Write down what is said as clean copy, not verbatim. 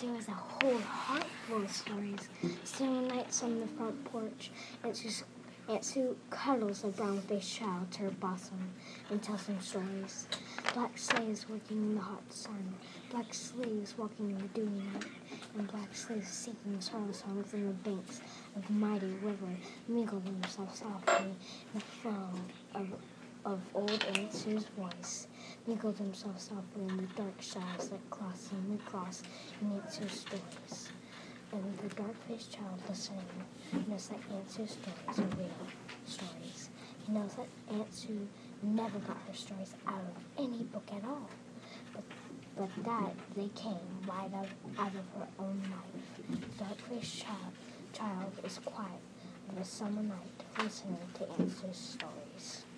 Sue has a whole heart full of stories. Summer nights on the front porch, Aunt Sue cuddles a brown-faced child to her bosom and tells him stories. Black slaves working in the hot sun, black slaves walking in the dewy night, and black slaves singing sorrow songs on the banks of the mighty river mingle themselves softly in the flow of old Aunt Sue's voice, mingle themselves softly in the dark shadows that cross and recross in Aunt Sue's stories. And the dark-faced child listening knows that Aunt Sue's stories are real stories. He knows that Aunt Sue never got her stories out of any book at all, but that they came right out of her own life. The dark-faced child is quiet of a summer night listening to Aunt Sue's stories.